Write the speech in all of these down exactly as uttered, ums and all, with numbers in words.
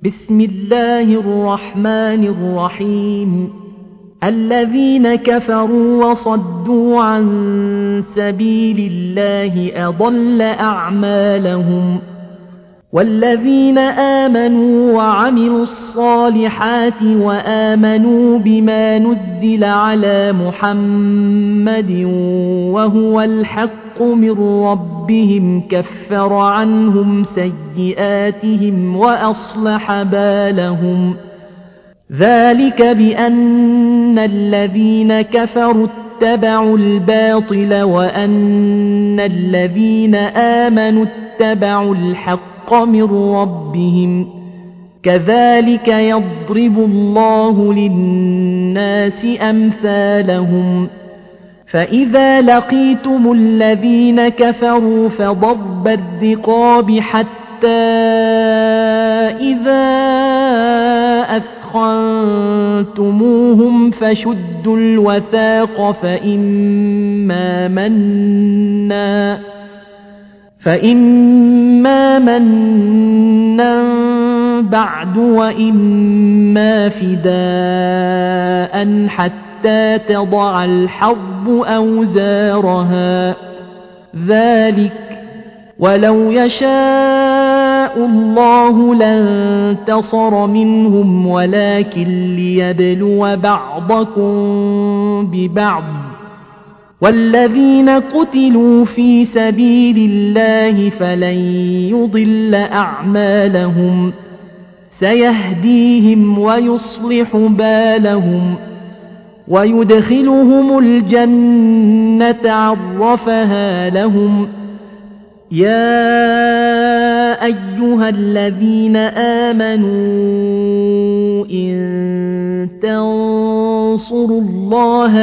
بسم الله الرحمن الرحيم الذين كفروا وصدوا عن سبيل الله أضل أعمالهم والذين آمنوا وعملوا الصالحات وآمنوا بما نزل على محمد وهو الحق من ربهم كفر عنهم سيئاتهم وأصلح بالهم ذلك بأن الذين كفروا اتبعوا الباطل وأن الذين آمنوا اتبعوا الحق من ربهم كذلك يضرب الله للناس أمثالهم فإذا لقيتم الذين كفروا فضرب الرقاب حتى إذا أثخنتموهم فشدوا الوثاق فإما منا فإما منا بعد وإما فداء حتى تضع الحرب أوزارها ذلك ولو يشاء الله لانتصر منهم ولكن ليبلو بعضكم ببعض والذين قتلوا في سبيل الله فلن يضل أعمالهم سيهديهم ويصلح بالهم ويدخلهم الجنة عرفها لهم يا أيها الذين آمنوا إن تنصروا الله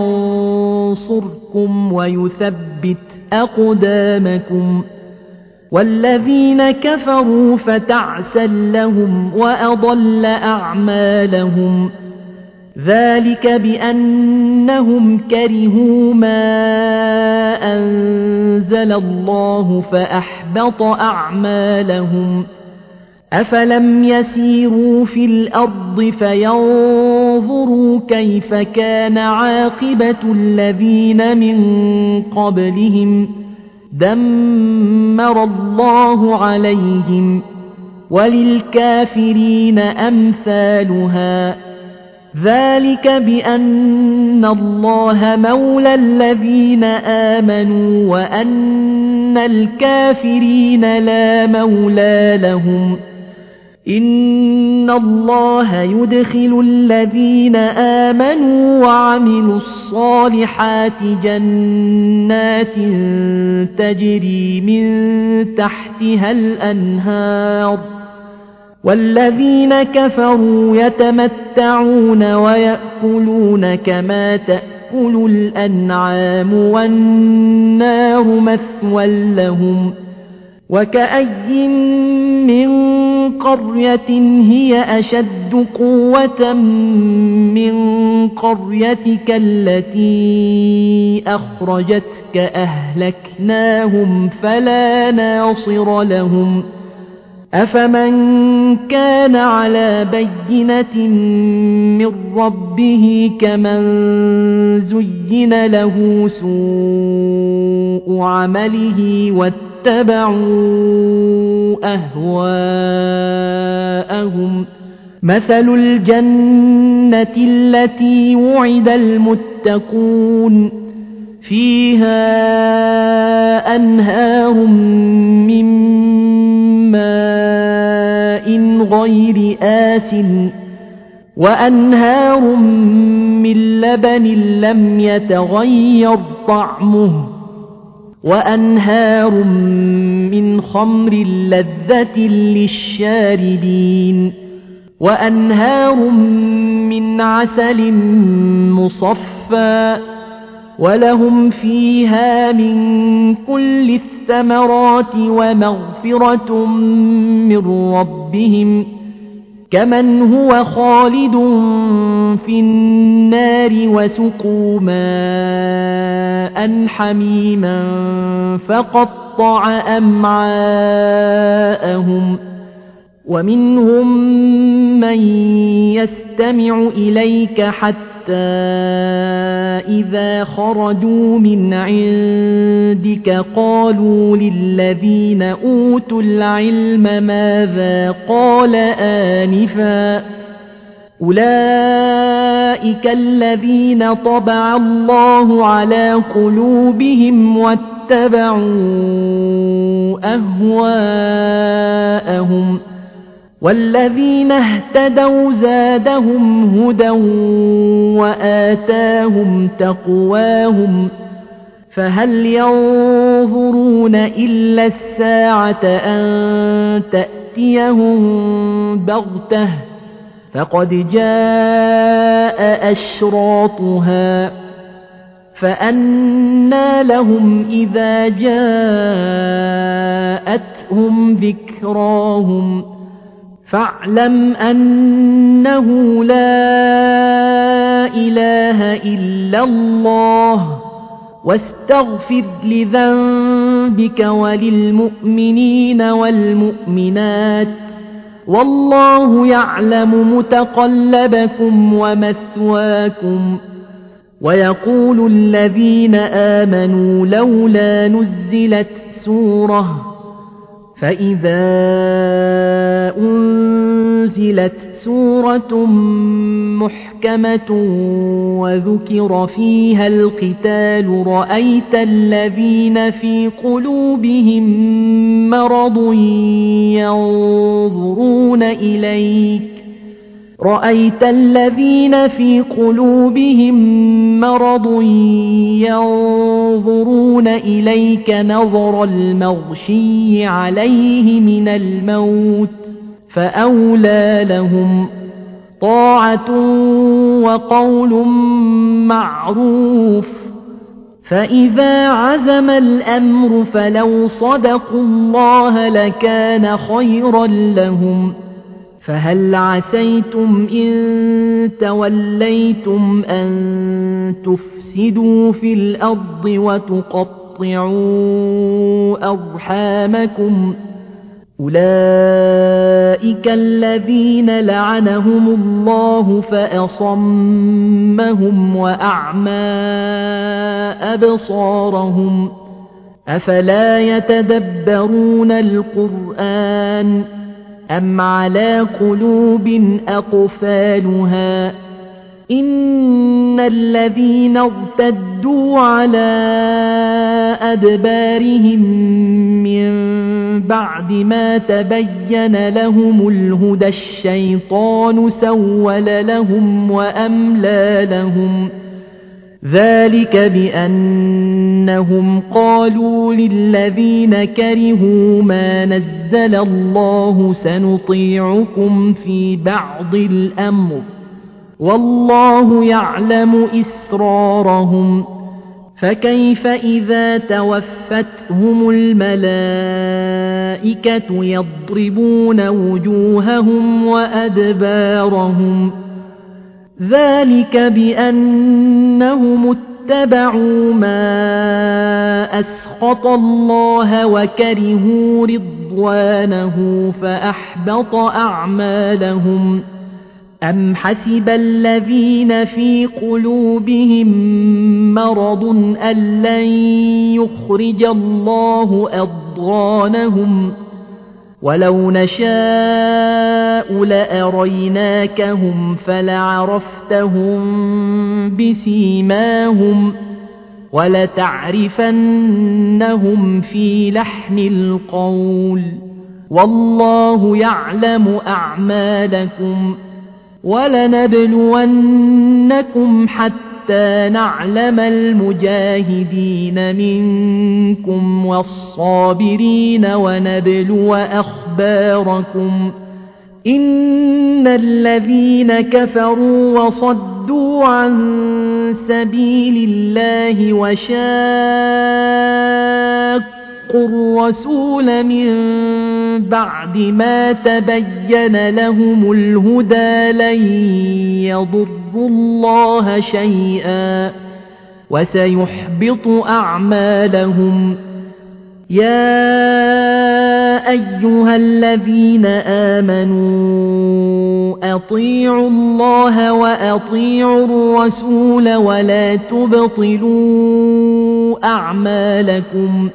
ينصركم ويثبت أقدامكم والذين كفروا فتعسا لهم وأضل أعمالهم ذلك بأنهم كرهوا ما أنزل الله فأحبط أعمالهم أفلم يسيروا في الأرض فينظروا كيف كان عاقبة الذين من قبلهم دمر الله عليهم وللكافرين أمثالها ذلك بأن الله مولى الذين آمنوا وأن الكافرين لا مولى لهم إن الله يدخل الذين آمنوا وعملوا الصالحات جنات تجري من تحتها الأنهار والذين كفروا يتمتعون ويأكلون كما تأكل الأنعام والنار مثوى لهم وكأي من قرية هي أشد قوة من قريتك التي أخرجتك أهلكناهم فلا ناصر لهم أفمن كان على بينة من ربه كمن زين له سوء عمله واتبعوا أهواءهم مثل الجنة التي وعد المتقون فيها أنهار من ماء غير آسٍ وأنهار من لبن لم يتغير طعمه وأنهار من خمر لذة للشاربين وأنهار من عسل مصفى ولهم فيها من كل الثمرات ومغفرة من ربهم كمن هو خالد في النار وسقوا ماء حميما فقطع أمعاءهم ومنهم من يستمع إليك حتى إذا خرجوا من عندك قالوا للذين أوتوا العلم ماذا قال آنفا أولئك الذين طبع الله على قلوبهم واتبعوا أهواءهم والذين اهتدوا زادهم هدى وآتاهم تقواهم فهل ينظرون إلا الساعة أن تأتيهم بغتة فقد جاء أشراطها فأنى لهم إذا جاءتهم ذكراهم فاعلم أنه لا إله إلا الله واستغفر لذنبك وللمؤمنين والمؤمنات والله يعلم متقلبكم ومثواكم ويقول الذين آمنوا لولا نزلت سورة فإذا أنزلت سورة محكمة وذكر فيها القتال رأيت الذين في قلوبهم مرض ينظرون إليك رأيت الذين في قلوبهم مرض ينظرون إليك نظر المغشي عليه من الموت فأولى لهم طاعة وقول معروف فإذا عزم الأمر فلو صدقوا الله لكان خيرا لهم فهل عسيتم إن توليتم أن تفسدوا في الأرض وتقطعوا أرحامكم أولئك الذين لعنهم الله فأصمهم وأعمى أبصارهم أفلا يتدبرون القرآن أم على قلوب أقفالها إن الذين ارتدوا على أدبارهم من بعد ما تبين لهم الهدى الشيطان سول لهم وأملى لهم ذلك بأنهم قالوا للذين كرهوا ما نزل الله سنطيعكم في بعض الأمر والله يعلم إسرارهم فكيف إذا توفتهم الملائكة يضربون وجوههم وأدبارهم ذلك بأنهم اتبعوا ما أسخط الله وكرهوا رضوانه فأحبط أعمالهم أم حسب الذين في قلوبهم مرض أن لن يخرج الله أضغانهم ولو نشاء لأريناكهم فلعرفتهم بسيماهم ولتعرفنهم في لحن القول والله يعلم أعمالكم ولنبلونكم حتى نعلم المجاهدين منكم والصابرين ونبلو أخباركم إن الذين كفروا وصدوا عن سبيل الله وشاقوا الرسول من بعد ما تبين لهم الهدى لن يضروا الله شيئا وسيحبط أعمالهم يا أيها الذين آمنوا أطيعوا الله وأطيعوا الرسول ولا تبطلوا أعمالكم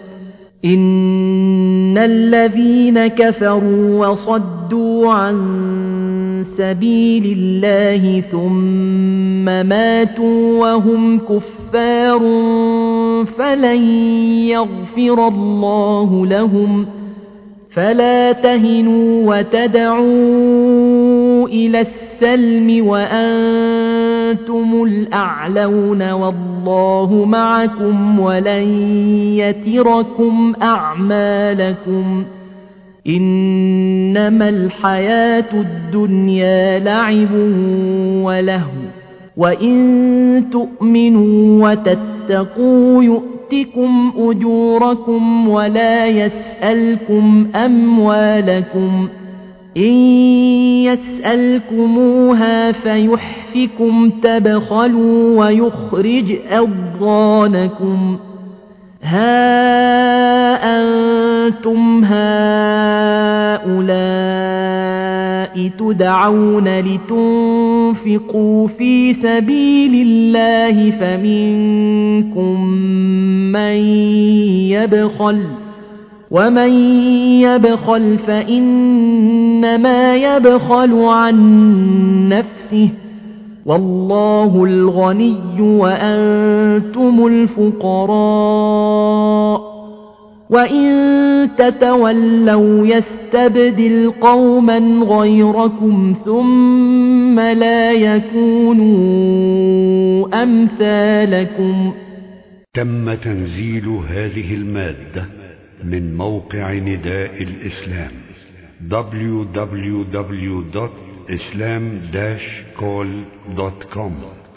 إن الذين كفروا وصدوا عن سبيل الله ثم ماتوا وهم كفار فلن يغفر الله لهم فلا تهنوا وتدعوا إلى السلم وأنتم الأعلون والله معكم ولن يتركم أعمالكم إنما الحياة الدنيا لعب ولهو وإن تؤمنوا وتتقوا يؤتكم أجوركم ولا يسألكم أموالكم إن يسألكموها فيحفكم تبخلوا ويخرج أضغانكم ها أنتم هؤلاء تدعون لتنفقوا في سبيل الله فمنكم من يبخل ومن يبخل فإنما يبخل عن نفسه والله الغني وأنتم الفقراء وإن تتولوا يستبدل قوما غيركم ثم لا يكونوا أمثالكم. تم تنزيل هذه المادة من موقع نداء الإسلام دبليو دبليو دبليو دوت islam dash call دوت كوم.